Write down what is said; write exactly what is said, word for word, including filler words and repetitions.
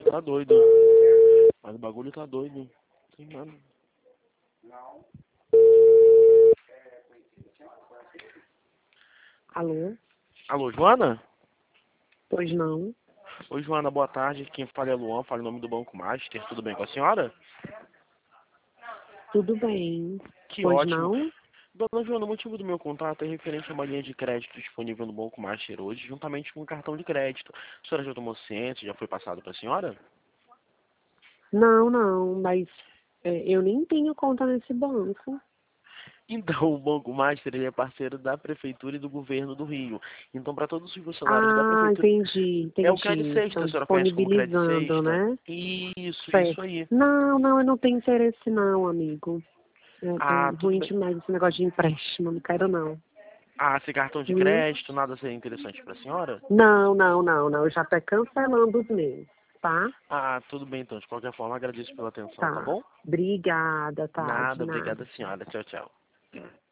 tá doido. Mas o bagulho tá doido. Tem nada. Alô? Alô, Joana? Pois não. Oi, Joana, boa tarde. Quem fala é Luan, fala em nome do Banco Master. Tudo bem com a senhora? Tudo bem. Que Pois ótimo. não? Dona Joana, o motivo do meu contato é referente a uma linha de crédito disponível no Banco Master hoje, juntamente com um cartão de crédito. A senhora já tomou ciência? Já foi passado para a senhora? Não, não, mas é, eu nem tenho conta nesse banco. Então, o Banco Master ele é parceiro da Prefeitura e do Governo do Rio. Então, para todos os funcionários da Ah, Prefeitura, entendi, é o Cred entendi. Sexta, Estão a senhora conhece como Cred disponibilizando, Sexta? né? Isso, isso Certo. aí. Não, não, eu não tenho interesse não, amigo. É, Ah, é tudo ruim bem. demais esse negócio de empréstimo, não quero não. Ah, esse cartão de Hum? crédito, nada seria interessante para a senhora? Não, não, não, não. Eu já tô cancelando os meus, tá? Ah, tudo bem então. De qualquer forma, agradeço pela atenção, tá Tá. bom? Obrigada, tá? De Nada, nada. obrigada senhora. Tchau, tchau.